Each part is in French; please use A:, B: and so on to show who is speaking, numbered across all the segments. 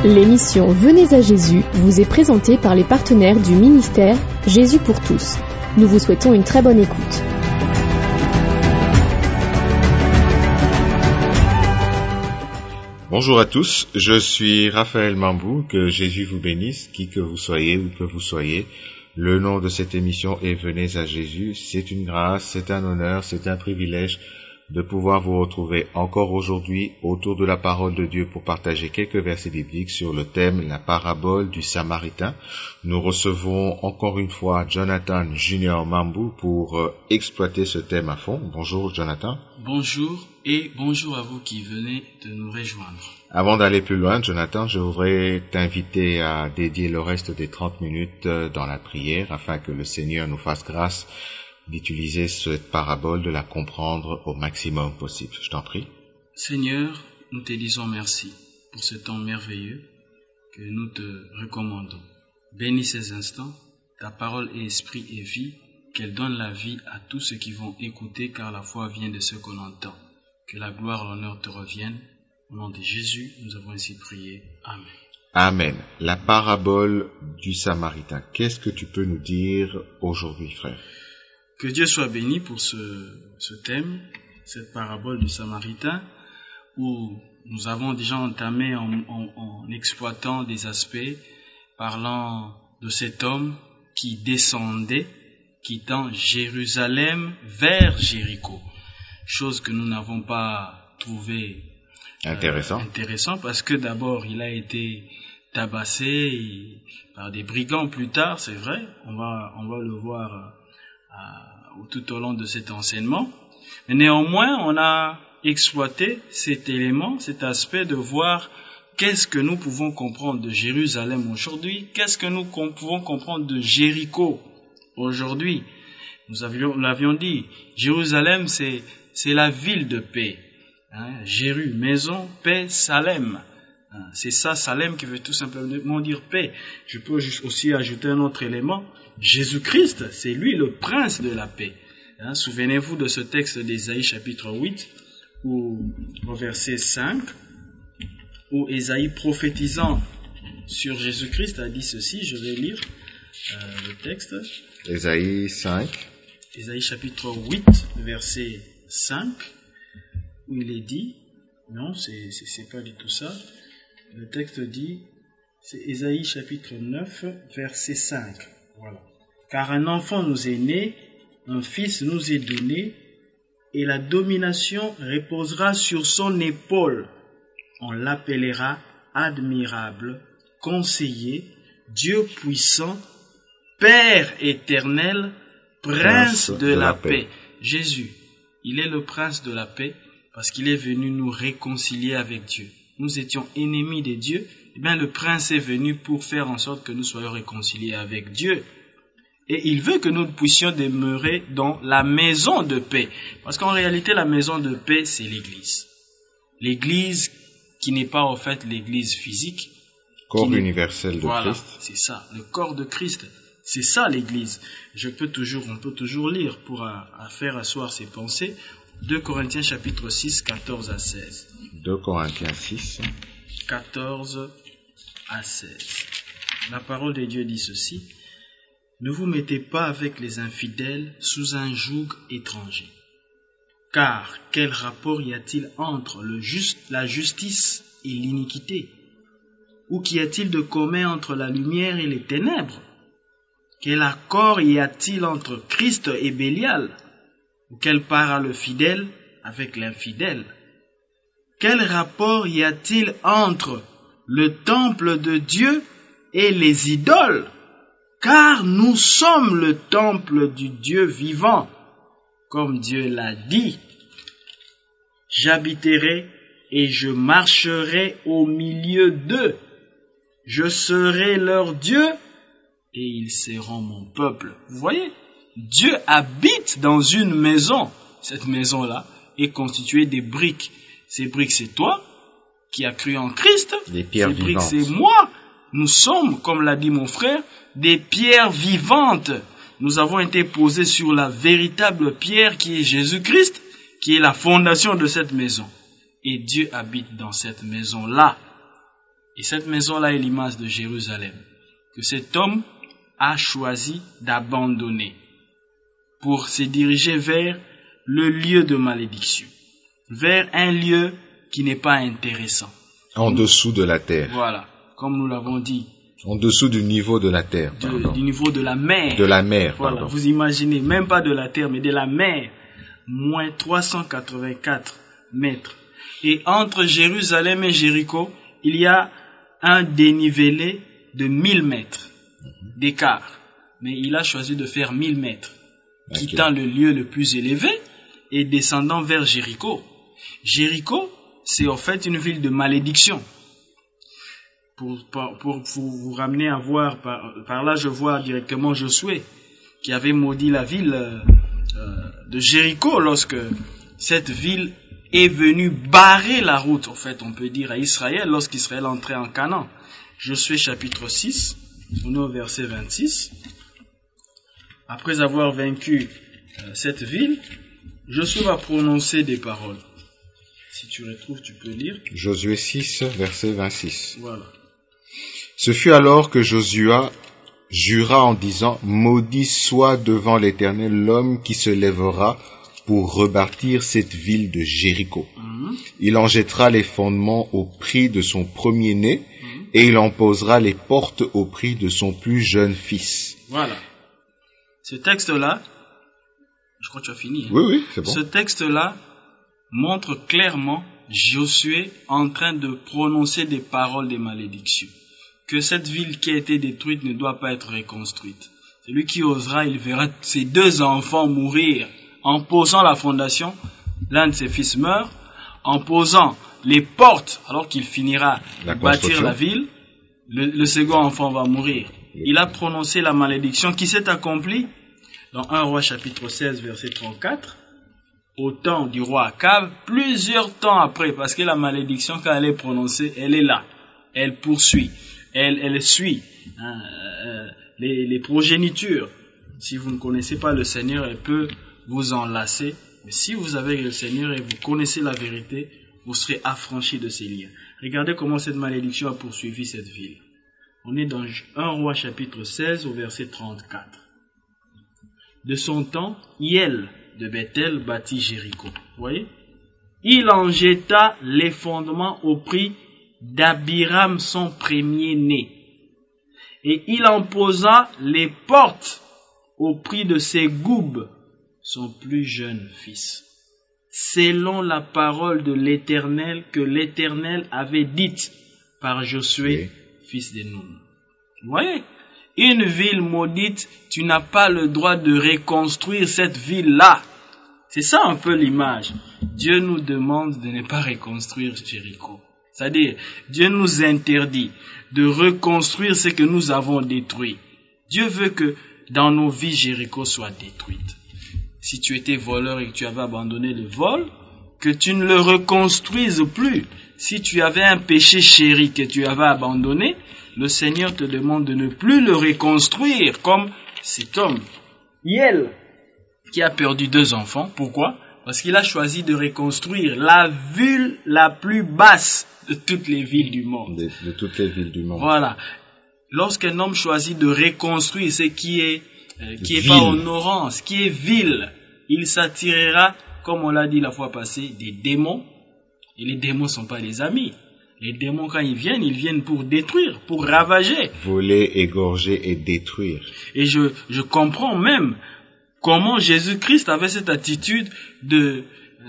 A: L'émission Venez à Jésus vous est présentée par les partenaires du ministère Jésus pour tous. Nous vous souhaitons une très bonne écoute.
B: Bonjour à tous, je suis Raphaël Mambou, que Jésus vous bénisse, qui que vous soyez, où que vous soyez. Le nom de cette émission est Venez à Jésus. C'est une grâce, c'est un honneur, c'est un privilège de pouvoir vous retrouver encore aujourd'hui autour de la parole de Dieu pour partager quelques versets bibliques sur le thème la parabole du Samaritain. Nous recevons encore une fois Jonathan Junior Mambou pour exploiter ce thème à fond. Bonjour Jonathan.
C: Bonjour et bonjour à vous qui venez de nous rejoindre.
B: Avant d'aller plus loin, Jonathan, je voudrais t'inviter à dédier le reste des 30 minutes dans la prière afin que le Seigneur nous fasse grâce d'utiliser cette parabole, de la comprendre au maximum possible. Je t'en prie.
C: Seigneur, nous te disons merci pour ce temps merveilleux que nous te recommandons. Bénis ces instants, ta parole est esprit et vie, qu'elle donne la vie à tous ceux qui vont écouter, car la foi vient de ce qu'on entend. Que la gloire et l'honneur te reviennent. Au nom de Jésus, nous avons ainsi prié. Amen.
B: Amen. La parabole du Samaritain. Qu'est-ce que tu peux nous dire aujourd'hui, frère?
C: Que Dieu soit béni pour ce thème, cette parabole du Samaritain, où nous avons déjà entamé en exploitant des aspects, parlant de cet homme qui descendait, quittant Jérusalem vers Jéricho. Chose que nous n'avons pas trouvé intéressant parce que d'abord il a été tabassé par des brigands plus tard, c'est vrai, on va le voir tout au long de cet enseignement. Mais néanmoins, on a exploité cet élément, cet aspect de voir qu'est-ce que nous pouvons comprendre de Jérusalem aujourd'hui, qu'est-ce que nous pouvons comprendre de Jéricho aujourd'hui. Nous l'avions dit, Jérusalem c'est la ville de paix. Jéru, maison, paix, Salem. C'est ça, Salem, qui veut tout simplement dire paix. Je peux aussi ajouter un autre élément. Jésus-Christ, c'est lui le prince de la paix. Souvenez-vous de ce texte d'Ésaïe chapitre 8, au verset 5, où Ésaïe prophétisant sur Jésus-Christ a dit ceci. Je vais lire le texte.
B: Ésaïe 5.
C: Ésaïe chapitre 8, verset 5, où il est dit, non, c'est pas du tout ça. Le texte dit, c'est Ésaïe chapitre 9, verset 5. Voilà. Car un enfant nous est né, un fils nous est donné, et la domination reposera sur son épaule. On l'appellera admirable, conseiller, Dieu puissant, Père éternel, prince de la paix. Jésus, il est le prince de la paix parce qu'il est venu nous réconcilier avec Dieu. Nous étions ennemis de Dieu, et bien le prince est venu pour faire en sorte que nous soyons réconciliés avec Dieu. Et il veut que nous puissions demeurer dans la maison de paix. Parce qu'en réalité, la maison de paix, c'est l'église. L'église qui n'est pas en fait l'église physique.
B: Corps universel de
C: voilà,
B: Christ.
C: C'est ça, le corps de Christ. C'est ça l'église. On peut toujours lire pour faire asseoir ses pensées. 2 Corinthiens chapitre 6, 14 à 16.
B: 2 Corinthiens 6.
C: 14 à 16. La parole de Dieu dit ceci. Ne vous mettez pas avec les infidèles sous un joug étranger. Car quel rapport y a-t-il entre la justice et l'iniquité? Ou qu'y a-t-il de commun entre la lumière et les ténèbres? Quel accord y a-t-il entre Christ et Bélial? Ou quelle part a le fidèle avec l'infidèle? Quel rapport y a-t-il entre le temple de Dieu et les idoles? Car nous sommes le temple du Dieu vivant, comme Dieu l'a dit. J'habiterai et je marcherai au milieu d'eux. Je serai leur Dieu et ils seront mon peuple. Vous voyez, Dieu habite dans une maison. Cette maison-là est constituée des briques. Ces briques, c'est toi qui as cru en Christ.
B: Des pierres
C: vivantes. Ces briques,
B: vivantes.
C: c'est moi. Nous sommes, comme l'a dit mon frère, des pierres vivantes. Nous avons été posés sur la véritable pierre qui est Jésus-Christ, qui est la fondation de cette maison. Et Dieu habite dans cette maison-là. Et cette maison-là est l'image de Jérusalem, que cet homme a choisi d'abandonner pour se diriger vers le lieu de malédiction, vers un lieu qui n'est pas intéressant.
B: En dessous de la terre.
C: Voilà, comme nous l'avons dit.
B: En dessous du niveau de la terre.
C: Du niveau de la mer.
B: De la mer,
C: voilà,
B: pardon.
C: Vous imaginez, même pas de la terre, mais de la mer. Moins 384 mètres. Et entre Jérusalem et Jéricho, il y a un dénivelé de 1000 mètres d'écart. Mais il a choisi de faire 1000 mètres, quittant le lieu le plus élevé et descendant vers Jéricho. Jéricho, c'est en fait une ville de malédiction. Pour vous ramener à voir, par là je vois directement Josué, qui avait maudit la ville de Jéricho lorsque cette ville est venue barrer la route, en fait, on peut dire, à Israël, lorsqu'Israël entrait en Canaan. Josué chapitre 6, on est au verset 26. Après avoir vaincu cette ville, Josué va prononcer des paroles. Si tu retrouves, tu peux lire.
B: Josué 6, verset 26.
C: Voilà.
B: Ce fut alors que Josué jura en disant, « Maudit soit devant l'Éternel l'homme qui se lèvera pour rebâtir cette ville de Jéricho. Il en jettera les fondements au prix de son premier-né, et il en posera les portes au prix de son plus jeune fils. »
C: Voilà. Ce texte-là, je crois que tu as fini. Hein?
B: Oui, c'est bon.
C: Ce texte-là montre clairement Josué en train de prononcer des paroles de malédiction. Que cette ville qui a été détruite ne doit pas être reconstruite. Celui qui osera, il verra ses 2 enfants mourir. En posant la fondation, l'un de ses fils meurt. En posant les portes, alors qu'il finira de bâtir la ville, le second enfant va mourir. Il a prononcé la malédiction qui s'est accomplie dans 1 Roi chapitre 16, verset 34, au temps du roi Akab, plusieurs temps après, parce que la malédiction, quand elle est prononcée, elle est là. Elle poursuit. Elle suit les progénitures. Si vous ne connaissez pas le Seigneur, elle peut vous enlacer. Mais si vous avez le Seigneur et vous connaissez la vérité, vous serez affranchis de ces liens. Regardez comment cette malédiction a poursuivi cette ville. On est dans 1 Roi chapitre 16 au verset 34. De son temps, Hiel de Bethel bâtit Jéricho. Vous voyez? Il en jeta les fondements au prix d'Abiram son premier-né. Et il en posa les portes au prix de Ségoub, son plus jeune fils. Selon la parole de l'Éternel que l'Éternel avait dite par Josué, fils de Nun. Vous voyez? Une ville maudite, tu n'as pas le droit de reconstruire cette ville-là. C'est ça un peu l'image. Dieu nous demande de ne pas reconstruire Jéricho. C'est-à-dire, Dieu nous interdit de reconstruire ce que nous avons détruit. Dieu veut que dans nos vies, Jéricho soit détruite. Si tu étais voleur et que tu avais abandonné le vol, que tu ne le reconstruises plus. Si tu avais un péché chéri que tu avais abandonné, le Seigneur te demande de ne plus le reconstruire comme cet homme, Hiel, qui a perdu 2 enfants. Pourquoi? Parce qu'il a choisi de reconstruire la ville la plus basse de toutes les villes du monde.
B: De toutes les villes du monde.
C: Voilà. Lorsqu'un homme choisit de reconstruire ce qui est pas honorant, ce qui est vil, il s'attirera, comme on l'a dit la fois passée, des démons. Et les démons ne sont pas des amis. Les démons, quand ils viennent pour détruire, pour ravager.
B: Voler, égorger et détruire.
C: Et je comprends même comment Jésus-Christ avait cette attitude de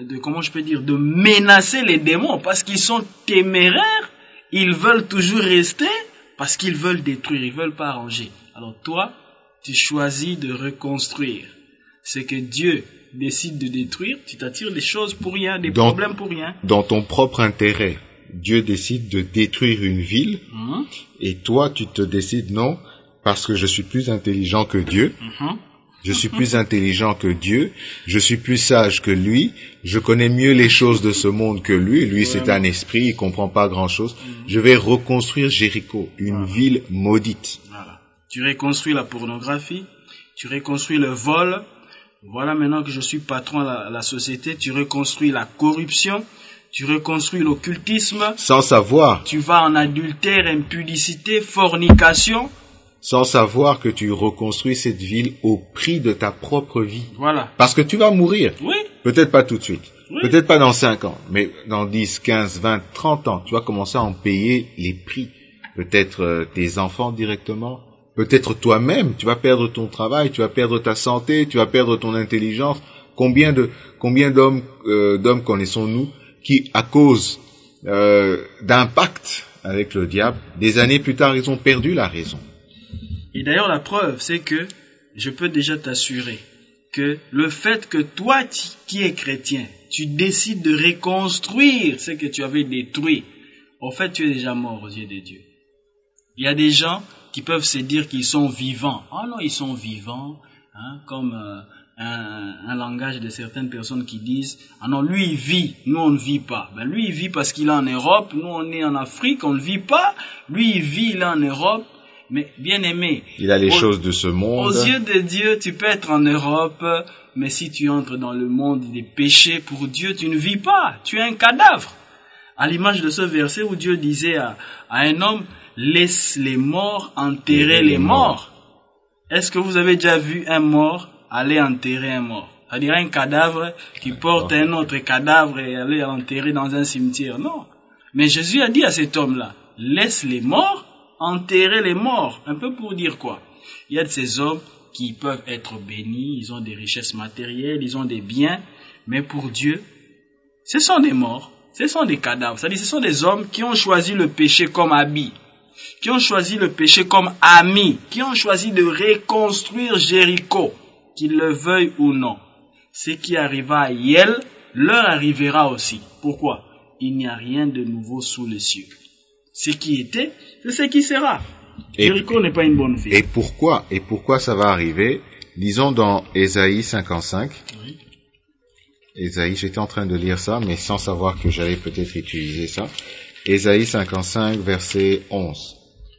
C: menacer les démons, parce qu'ils sont téméraires, ils veulent toujours rester, parce qu'ils veulent détruire, ils veulent pas arranger. Alors toi, tu choisis de reconstruire. Ce que Dieu décide de détruire, tu t'attires des choses pour rien, des problèmes pour rien.
B: Dans ton propre intérêt, Dieu décide de détruire une ville, et toi, tu te décides non, parce que je suis plus intelligent que Dieu. Je suis plus intelligent que Dieu, je suis plus sage que lui, je connais mieux les choses de ce monde que lui. Lui, c'est un esprit, il comprend pas grand-chose. Je vais reconstruire Jéricho, une ville maudite.
C: Voilà. Tu reconstruis la pornographie, tu reconstruis le vol. Voilà, maintenant que je suis patron à la société, tu reconstruis la corruption, tu reconstruis l'occultisme,
B: sans savoir,
C: tu vas en adultère, impudicité, fornication.
B: Sans savoir que tu reconstruis cette ville au prix de ta propre vie.
C: Voilà.
B: Parce que tu vas mourir.
C: Oui.
B: Peut-être pas tout de suite.
C: Oui.
B: Peut-être pas dans 5 ans. Mais dans 10, 15, 20, 30 ans, tu vas commencer à en payer les prix. Peut-être tes enfants directement. Peut-être toi-même. Tu vas perdre ton travail, tu vas perdre ta santé, tu vas perdre ton intelligence. Combien d'hommes connaissons-nous qui, à cause d'un pacte avec le diable, des années plus tard, ils ont perdu la raison.
C: Et d'ailleurs, la preuve, c'est que je peux déjà t'assurer que le fait que toi, qui es chrétien, tu décides de reconstruire ce que tu avais détruit, en fait, tu es déjà mort aux yeux de Dieu. Il y a des gens qui peuvent se dire qu'ils sont vivants. Ah non, ils sont vivants, hein, comme un langage de certaines personnes qui disent « Ah non, lui il vit, nous on ne vit pas. » Ben lui il vit parce qu'il est en Europe, nous on est en Afrique, on ne vit pas. Lui il vit, il est en Europe. Mais bien aimé,
B: il a les choses de ce monde.
C: Aux yeux de Dieu, tu peux être en Europe, mais si tu entres dans le monde des péchés, pour Dieu, tu ne vis pas. Tu es un cadavre. À l'image de ce verset où Dieu disait à un homme, laisse les morts enterrer les morts. Est-ce que vous avez déjà vu un mort aller enterrer un mort? C'est-à-dire un cadavre qui porte un autre cadavre et aller l'enterrer dans un cimetière? Non. Mais Jésus a dit à cet homme-là, laisse les morts enterrer les morts. Un peu pour dire quoi? Il y a de ces hommes qui peuvent être bénis, ils ont des richesses matérielles, ils ont des biens, mais pour Dieu, ce sont des morts, ce sont des cadavres. C'est-à-dire ce sont des hommes qui ont choisi le péché comme habit, qui ont choisi le péché comme ami, qui ont choisi de reconstruire Jéricho, qu'ils le veuillent ou non. Ce qui arriva à Hiel leur arrivera aussi. Pourquoi? Il n'y a rien de nouveau sous les cieux. Ce qui était, c'est ce qui sera. Jéricho n'est pas une bonne ville.
B: Et pourquoi ça va arriver? Lisons dans Ésaïe 55.
C: Oui.
B: Ésaïe, j'étais en train de lire ça, mais sans savoir que j'allais peut-être utiliser ça. Ésaïe 55, verset 11.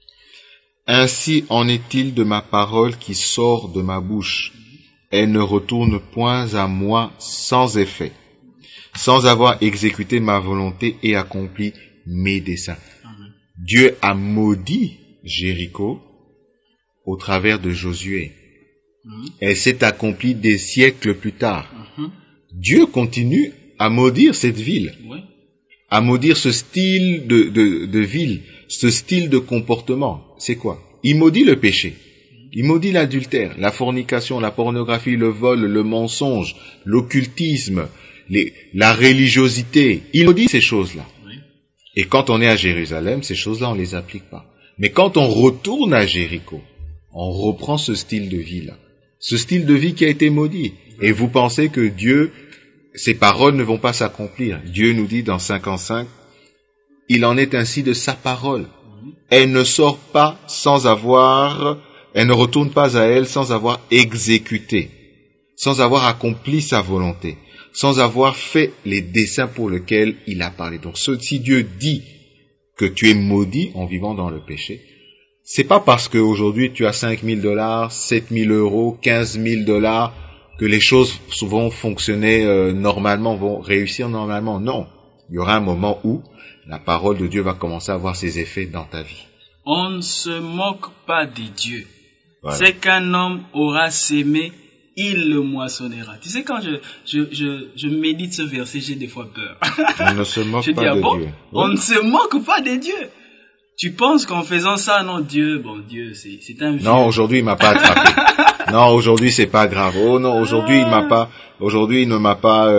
B: Ainsi en est-il de ma parole qui sort de ma bouche. Elle ne retourne point à moi sans effet, sans avoir exécuté ma volonté et accompli mes desseins.
C: Amen.
B: Dieu a maudit Jéricho au travers de Josué. Elle s'est accomplie des siècles plus tard. Dieu continue à maudire cette ville, à maudire ce style de ville, ce style de comportement. C'est quoi? Il maudit le péché, il maudit l'adultère, la fornication, la pornographie, le vol, le mensonge, l'occultisme, la religiosité. Il maudit ces choses-là. Et quand on est à Jérusalem, ces choses-là, on les applique pas. Mais quand on retourne à Jéricho, on reprend ce style de vie-là. Ce style de vie qui a été maudit. Et vous pensez que Dieu, ses paroles ne vont pas s'accomplir. Dieu nous dit dans 55, il en est ainsi de sa parole. Elle ne sort pas sans avoir, elle ne retourne pas à elle sans avoir exécuté, sans avoir accompli sa volonté, sans avoir fait les desseins pour lesquels il a parlé. Donc, si Dieu dit que tu es maudit en vivant dans le péché, c'est pas parce qu'aujourd'hui tu as 5 000 $, 7 000 €, 15 000 $ que les choses vont fonctionner normalement, vont réussir normalement. Non. Il y aura un moment où la parole de Dieu va commencer à avoir ses effets dans ta vie.
C: On ne se moque pas de Dieu.
B: Voilà.
C: C'est qu'un homme aura sémé, il le moissonnera. Tu sais, quand je médite ce verset, j'ai des fois peur.
B: On ne se moque pas de Dieu.
C: On ne se moque pas de Dieu. Tu penses qu'en faisant ça, non, Dieu, c'est un vieux.
B: Non, aujourd'hui, il m'a pas attrapé. Non, aujourd'hui, c'est pas grave. Oh non, aujourd'hui, il ne m'a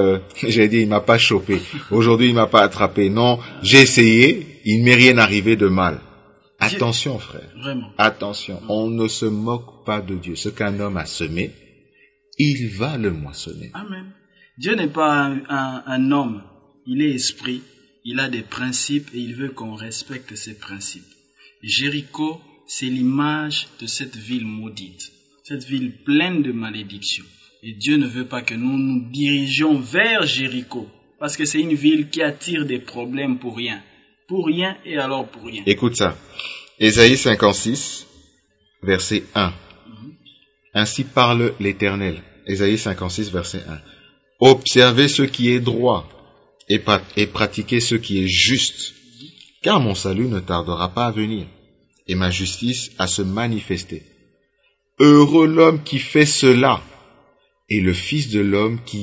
B: pas chopé. Aujourd'hui, il m'a pas attrapé. Non, j'ai essayé, il ne m'est rien arrivé de mal. Attention, frère.
C: Vraiment.
B: Attention. On ne se moque pas de Dieu. Ce qu'un homme a semé, il va le moissonner.
C: Amen. Dieu n'est pas un homme. Il est esprit. Il a des principes et il veut qu'on respecte ces principes. Jéricho, c'est l'image de cette ville maudite. Cette ville pleine de malédictions. Et Dieu ne veut pas que nous nous dirigions vers Jéricho. Parce que c'est une ville qui attire des problèmes pour rien. Pour rien et alors pour rien.
B: Écoute ça. Ésaïe 56, verset 1. Ainsi parle l'Éternel. Ésaïe 56, verset 1. Observez ce qui est droit et pratiquer ce qui est juste, car mon salut ne tardera pas à venir, et ma justice à se manifester. Heureux l'homme qui fait cela, et le Fils de l'homme qui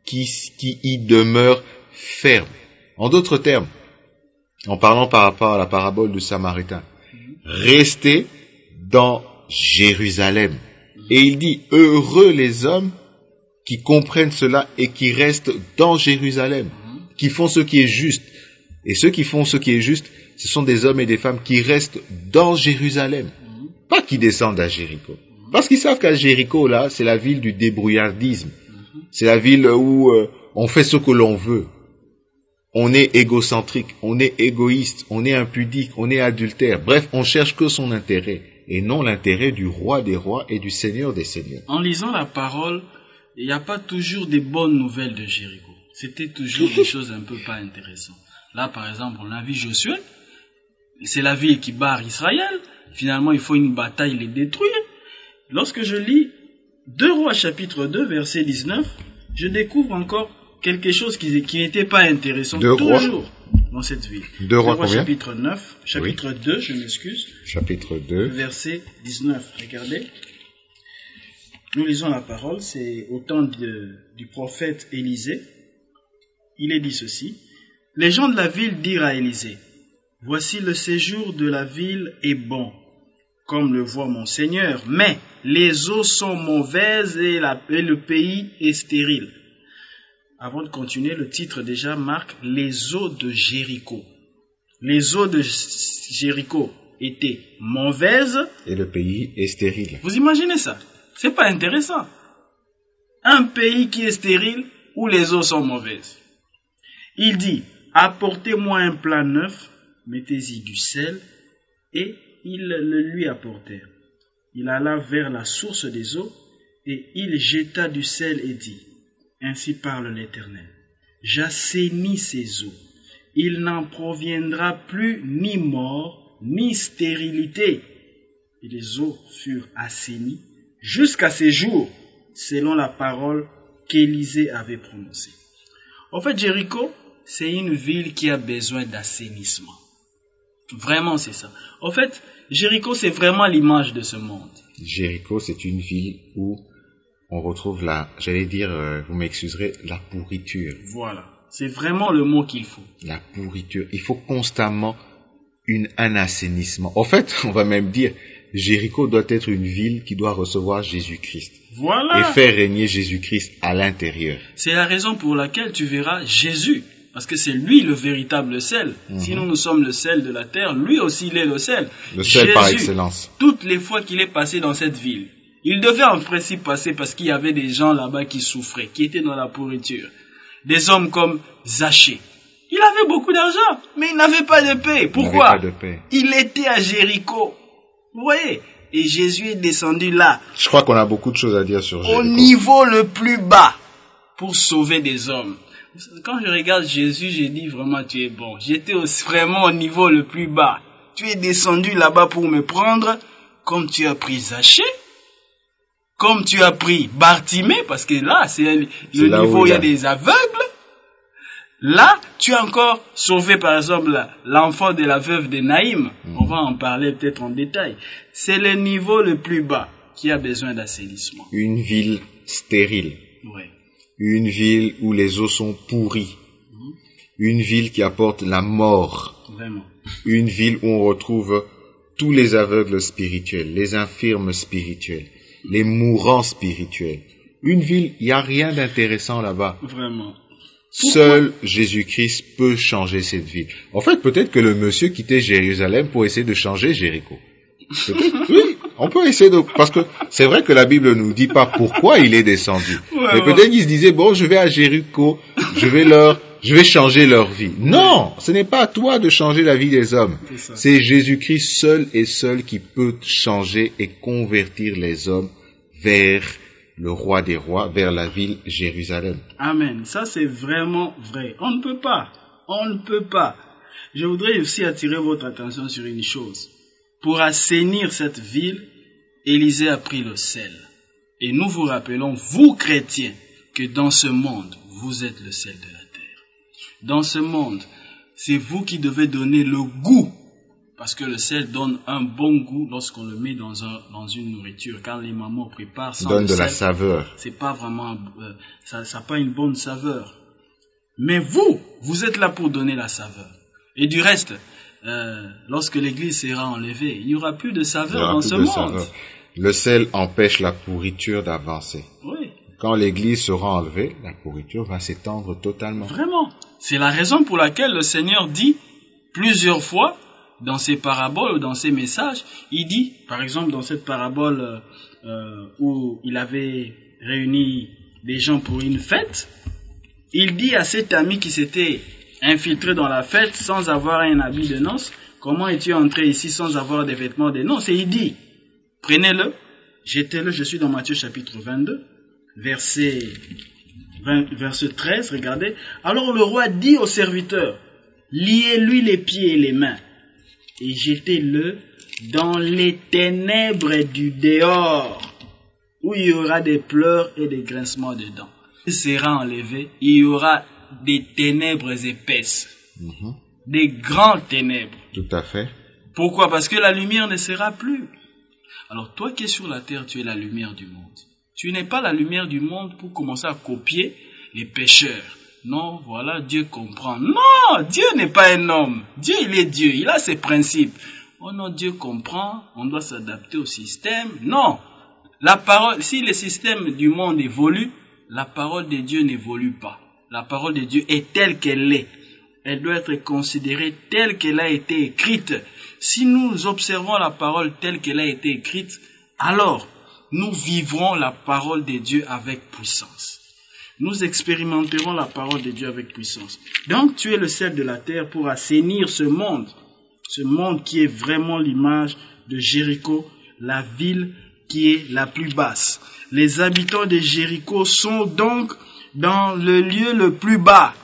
B: y demeure ferme. En d'autres termes, en parlant par rapport à la parabole du Samaritain, restez dans Jérusalem. Et il dit, heureux les hommes qui comprennent cela et qui restent dans Jérusalem, qui font ce qui est juste. Et ceux qui font ce qui est juste, ce sont des hommes et des femmes qui restent dans Jérusalem, pas qui descendent à Jéricho. Parce qu'ils savent qu'à Jéricho, là, c'est la ville du débrouillardisme. C'est la ville où on fait ce que l'on veut. On est égocentrique, on est égoïste, on est impudique, on est adultère. Bref, on cherche que son intérêt, et non l'intérêt du roi des rois et du seigneur des seigneurs.
C: En lisant la parole, il n'y a pas toujours des bonnes nouvelles de Jéricho. C'était toujours des choses un peu pas intéressantes. Là, par exemple, on a vu Josué. C'est la ville qui barre Israël. Finalement, il faut une bataille les détruire. Lorsque je lis 2 Rois chapitre 2, verset 19, je découvre encore quelque chose qui n'était pas intéressant toujours dans cette ville.
B: 2 Rois
C: chapitre 9, chapitre 2, je m'excuse.
B: Chapitre 2.
C: Verset 19. Regardez. Nous lisons la parole, c'est au temps du prophète Élisée. Il est dit ceci. Les gens de la ville dirent à Élisée, voici le séjour de la ville est bon, comme le voit mon Seigneur, mais les eaux sont mauvaises et le pays est stérile. Avant de continuer, le titre déjà marque les eaux de Jéricho. Les eaux de Jéricho étaient mauvaises.
B: Et le pays est stérile.
C: Vous imaginez ça? C'est pas intéressant. Un pays qui est stérile où les eaux sont mauvaises. Il dit, apportez-moi un plat neuf, mettez-y du sel, et ils le lui apportèrent. Il alla vers la source des eaux, et il jeta du sel et dit, ainsi parle l'Éternel, j'assainis ces eaux, il n'en proviendra plus ni mort, ni stérilité. Et les eaux furent assainies jusqu'à ces jours, selon la parole qu'Élisée avait prononcée. En fait, Jéricho, c'est une ville qui a besoin d'assainissement. Vraiment, c'est ça. En fait, Jéricho, c'est vraiment l'image de ce monde.
B: Jéricho, c'est une ville où on retrouve vous m'excuserez, la pourriture.
C: Voilà. C'est vraiment le mot qu'il faut.
B: La pourriture. Il faut constamment un assainissement. En fait, on va même dire, Jéricho doit être une ville qui doit recevoir Jésus-Christ.
C: Voilà.
B: Et faire régner Jésus-Christ à l'intérieur.
C: C'est la raison pour laquelle tu verras Jésus. Parce que c'est lui le véritable sel. Sinon nous sommes le sel de la terre, lui aussi il est le sel.
B: Le sel Jésus, par excellence.
C: Toutes les fois qu'il est passé dans cette ville, il devait en principe passer parce qu'il y avait des gens là-bas qui souffraient, qui étaient dans la pourriture. Des hommes comme Zachée. Il avait beaucoup d'argent, mais il n'avait pas de paix. Pourquoi? Il était à Jéricho. Vous voyez? Et Jésus est descendu là.
B: Je crois qu'on a beaucoup de choses à dire sur Jéricho.
C: Au niveau le plus bas, pour sauver des hommes. Quand je regarde Jésus, j'ai dit vraiment tu es bon. J'étais vraiment au niveau le plus bas. Tu es descendu là-bas pour me prendre, comme tu as pris Zachée, comme tu as pris Bartimée, parce que là, c'est le niveau où il y a des aveugles. Là, tu as encore sauvé par exemple l'enfant de la veuve de Naïm. On va en parler peut-être en détail. C'est le niveau le plus bas qui a besoin d'assainissement.
B: Une ville stérile.
C: Oui.
B: Une ville où les eaux sont pourries. Une ville qui apporte la mort.
C: Vraiment.
B: Une ville où on retrouve tous les aveugles spirituels, les infirmes spirituels, les mourants spirituels. Une ville, il n'y a rien d'intéressant là-bas.
C: Vraiment.
B: Seul Jésus-Christ peut changer cette ville. En fait, peut-être que le monsieur quittait Jérusalem pour essayer de changer Jéricho. Oui, on peut essayer parce que c'est vrai que la Bible ne nous dit pas pourquoi il est descendu. Mais peut-être qu'il se disait, bon, je vais à Jéricho, je vais changer leur vie. Non, ce n'est pas à toi de changer la vie des hommes. C'est Jésus-Christ seul qui peut changer et convertir les hommes vers le roi des rois, vers la ville Jérusalem.
C: Amen. Ça, c'est vraiment vrai. On ne peut pas. Je voudrais aussi attirer votre attention sur une chose. Pour assainir cette ville, Élisée a pris le sel. Et nous vous rappelons, vous chrétiens, que dans ce monde, vous êtes le sel de la terre. dans ce monde. C'est vous qui devez donner le goût. Parce que le sel donne un bon goût lorsqu'on le met dans une nourriture. Quand les mamans préparent sans
B: donne
C: le
B: de
C: sel,
B: la saveur.
C: c'est pas vraiment, ça n'a pas une bonne saveur. Mais vous êtes là pour donner la saveur. Et du reste, lorsque l'église sera enlevée, il n'y aura plus de saveur dans ce monde.
B: Le sel empêche la pourriture d'avancer.
C: Oui.
B: Quand l'église sera enlevée, la pourriture va s'étendre totalement.
C: Vraiment. C'est la raison pour laquelle le Seigneur dit plusieurs fois, dans ses paraboles ou dans ses messages, il dit, par exemple dans cette parabole où il avait réuni des gens pour une fête, il dit à cet ami qui s'était infiltré dans la fête sans avoir un habit de noces, comment es-tu entré ici sans avoir des vêtements de noces? Et il dit, prenez-le, jetez-le, je suis dans Matthieu chapitre 22, verset 13, regardez. Alors le roi dit au serviteur, liez-lui les pieds et les mains, et jetez-le dans les ténèbres du dehors, où il y aura des pleurs et des grincements de dents. Il sera enlevé, il y aura des ténèbres épaisses, des grandes ténèbres.
B: Tout à fait.
C: Pourquoi? Parce que la lumière ne sera plus. Alors toi qui es sur la terre, tu es la lumière du monde. Tu n'es pas la lumière du monde pour commencer à copier les pécheurs. Non, voilà, Dieu comprend. Non, Dieu n'est pas un homme. Dieu, il est Dieu, il a ses principes. Oh non, Dieu comprend, on doit s'adapter au système. Non, la parole, si le système du monde évolue, la parole de Dieu n'évolue pas. La parole de Dieu est telle qu'elle est. Elle doit être considérée telle qu'elle a été écrite. Si nous observons la parole telle qu'elle a été écrite, alors nous vivrons la parole de Dieu avec puissance. Nous expérimenterons la parole de Dieu avec puissance. Donc tu es le sel de la terre pour assainir ce monde qui est vraiment l'image de Jéricho, la ville qui est la plus basse. Les habitants de Jéricho sont donc dans le lieu le plus bas.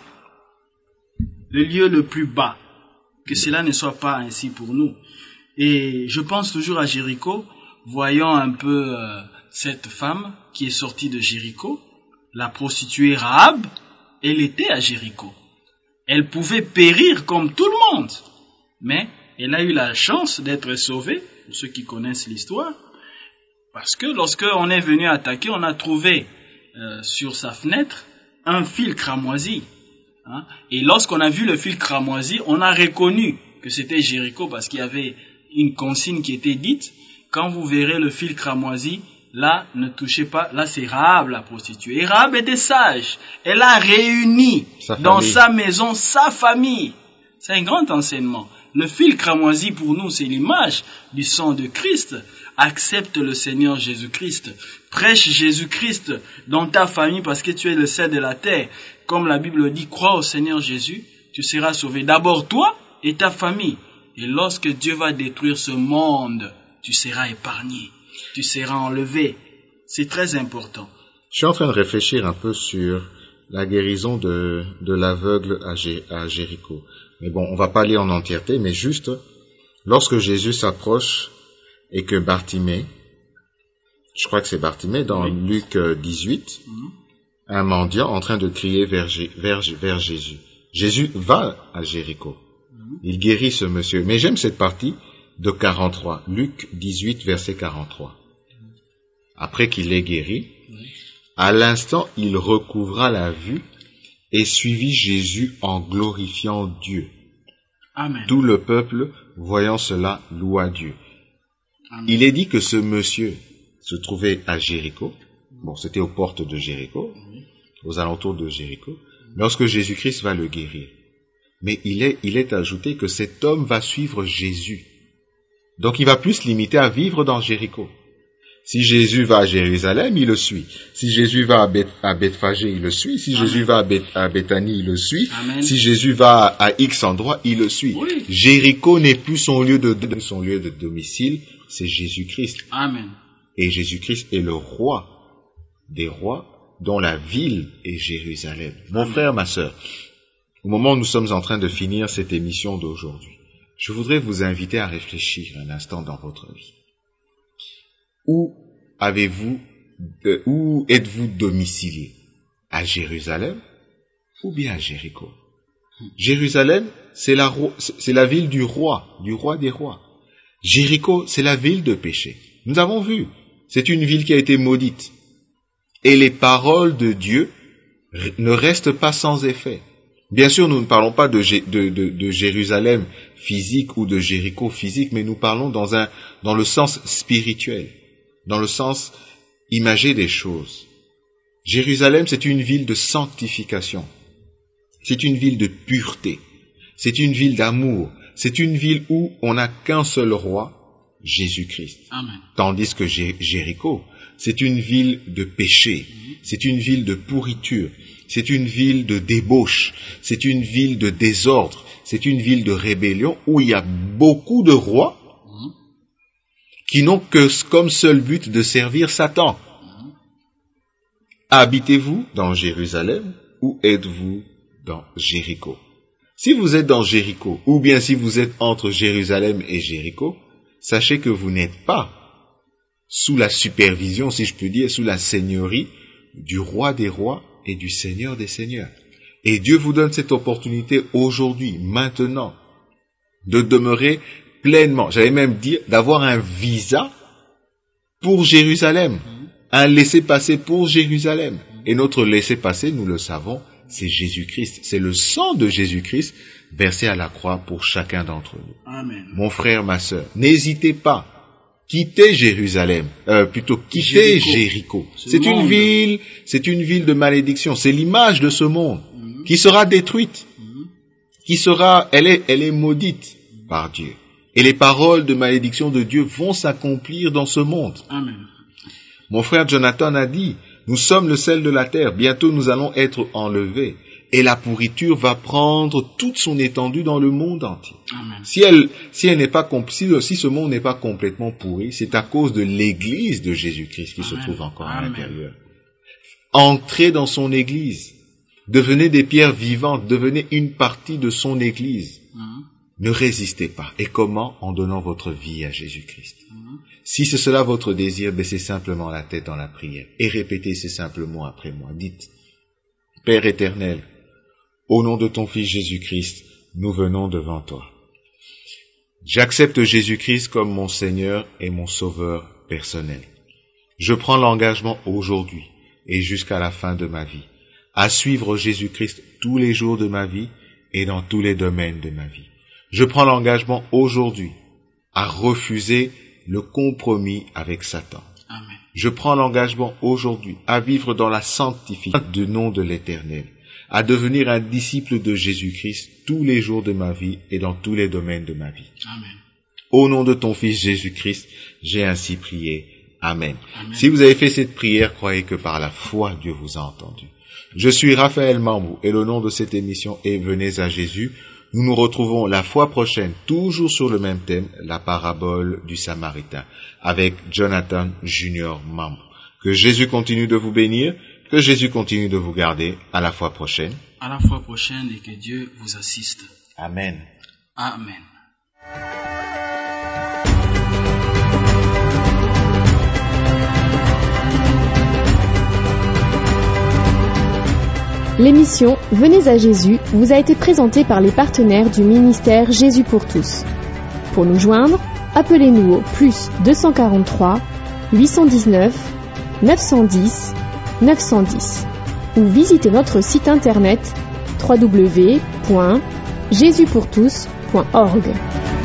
C: Le lieu le plus bas. Que cela ne soit pas ainsi pour nous. Et je pense toujours à Jéricho, voyant un peu cette femme qui est sortie de Jéricho, la prostituée Rahab, elle était à Jéricho. Elle pouvait périr comme tout le monde, mais elle a eu la chance d'être sauvée, pour ceux qui connaissent l'histoire, parce que lorsqu'on est venu attaquer, on a trouvé sur sa fenêtre un fil cramoisi. Hein? Et lorsqu'on a vu le fil cramoisi, on a reconnu que c'était Jéricho parce qu'il y avait une consigne qui était dite, quand vous verrez le fil cramoisi, là, ne touchez pas, là c'est Rahab la prostituée. Et Rahab était sage, elle a réuni dans sa maison sa famille. C'est un grand enseignement. Le fil cramoisi pour nous, c'est l'image du sang de Christ. Accepte le Seigneur Jésus-Christ. Prêche Jésus-Christ dans ta famille parce que tu es le sel de la terre. Comme la Bible dit, crois au Seigneur Jésus, tu seras sauvé. D'abord toi et ta famille. Et lorsque Dieu va détruire ce monde, tu seras épargné. Tu seras enlevé. C'est très important.
B: Je suis en train de réfléchir un peu sur la guérison de l'aveugle à Jéricho. Mais bon, on va pas lire en entièreté, mais juste, lorsque Jésus s'approche et que Bartimée, je crois que c'est Bartimée, dans Luc 18, un mendiant en train de crier vers Jésus. Jésus va à Jéricho. Il guérit ce monsieur. Mais j'aime cette partie de 43, Luc 18, verset 43. Après qu'il l'ait guéri, à l'instant, il recouvra la vue et suivit Jésus en glorifiant Dieu.
C: Amen.
B: Tout le peuple, voyant cela, loua Dieu.
C: Amen.
B: Il est dit que ce monsieur se trouvait à Jéricho. Bon, c'était aux portes de Jéricho, aux alentours de Jéricho, lorsque Jésus-Christ va le guérir. Mais il est ajouté que cet homme va suivre Jésus. Donc il va plus se limiter à vivre dans Jéricho. Si Jésus va à Jérusalem, il le suit. Si Jésus va à Bethphagée, il le suit. Si
C: Amen.
B: Jésus va à Béthanie, il le suit.
C: Amen.
B: Si Jésus va à X endroit, il le suit.
C: Oui.
B: Jéricho n'est plus son lieu de domicile, c'est Jésus-Christ.
C: Amen.
B: Et Jésus-Christ est le roi des rois, dont la ville est Jérusalem. Mon frère, ma sœur, au moment où nous sommes en train de finir cette émission d'aujourd'hui, je voudrais vous inviter à réfléchir un instant dans votre vie. Où êtes-vous domicilié? À Jérusalem ou bien à Jéricho? Jérusalem, c'est la ville du roi des rois. Jéricho, c'est la ville de péché. Nous avons vu, c'est une ville qui a été maudite. Et les paroles de Dieu ne restent pas sans effet. Bien sûr, nous ne parlons pas de Jérusalem physique ou de Jéricho physique, mais nous parlons dans le sens spirituel, dans le sens imagé des choses. Jérusalem, c'est une ville de sanctification. C'est une ville de pureté. C'est une ville d'amour. C'est une ville où on n'a qu'un seul roi, Jésus-Christ.
C: Amen.
B: Tandis que Jéricho, c'est une ville de péché. C'est une ville de pourriture. C'est une ville de débauche. C'est une ville de désordre. C'est une ville de rébellion où il y a beaucoup de rois qui n'ont que comme seul but de servir Satan. Habitez-vous dans Jérusalem ou êtes-vous dans Jéricho? Si vous êtes dans Jéricho, ou bien si vous êtes entre Jérusalem et Jéricho, sachez que vous n'êtes pas sous la supervision, si je peux dire, sous la seigneurie du roi des rois et du Seigneur des seigneurs. Et Dieu vous donne cette opportunité aujourd'hui, maintenant, de demeurer pleinement, j'allais même dire, d'avoir un visa pour Jérusalem, un laissez-passer pour Jérusalem. Et notre laissez-passer, nous le savons, c'est Jésus-Christ. C'est le sang de Jésus-Christ versé à la croix pour chacun d'entre nous.
C: Amen.
B: Mon frère, ma sœur, n'hésitez pas. Quittez Jérusalem, quittez Jéricho. C'est une ville de malédiction. C'est l'image de ce monde qui sera détruite, elle est maudite par Dieu. Et les paroles de malédiction de Dieu vont s'accomplir dans ce monde.
C: Amen.
B: Mon frère Jonathan a dit, nous sommes le sel de la terre, bientôt nous allons être enlevés. Et la pourriture va prendre toute son étendue dans le monde entier.
C: Amen.
B: Si ce monde n'est pas complètement pourri, c'est à cause de l'église de Jésus-Christ qui se trouve encore à l'intérieur. Entrez dans son église. Devenez des pierres vivantes. Devenez une partie de son église. Ne résistez pas. Et comment? En donnant votre vie à Jésus-Christ. Si c'est cela votre désir, baissez simplement la tête dans la prière. Et répétez ces simples mots après moi. Dites, Père éternel, au nom de ton Fils Jésus-Christ, nous venons devant toi. J'accepte Jésus-Christ comme mon Seigneur et mon Sauveur personnel. Je prends l'engagement aujourd'hui et jusqu'à la fin de ma vie à suivre Jésus-Christ tous les jours de ma vie et dans tous les domaines de ma vie. Je prends l'engagement aujourd'hui à refuser le compromis avec Satan.
C: Amen.
B: Je prends l'engagement aujourd'hui à vivre dans la sanctification du nom de l'Éternel, à devenir un disciple de Jésus-Christ tous les jours de ma vie et dans tous les domaines de ma vie.
C: Amen.
B: Au nom de ton Fils Jésus-Christ, j'ai ainsi prié. Amen.
C: Amen.
B: Si vous avez fait cette prière, croyez que par la foi, Dieu vous a entendu. Je suis Raphaël Mambou et le nom de cette émission est Venez à Jésus. Nous nous retrouvons la fois prochaine, toujours sur le même thème, la parabole du Samaritain, avec Jonathan Junior Mambou. Que Jésus continue de vous bénir, que Jésus continue de vous garder. À la fois prochaine.
C: À la fois prochaine et que Dieu vous assiste.
B: Amen.
C: Amen.
A: L'émission Venez à Jésus vous a été présentée par les partenaires du ministère Jésus pour tous. Pour nous joindre, appelez-nous au +243 819 910 910 ou visitez notre site internet www.jesuspourtous.org.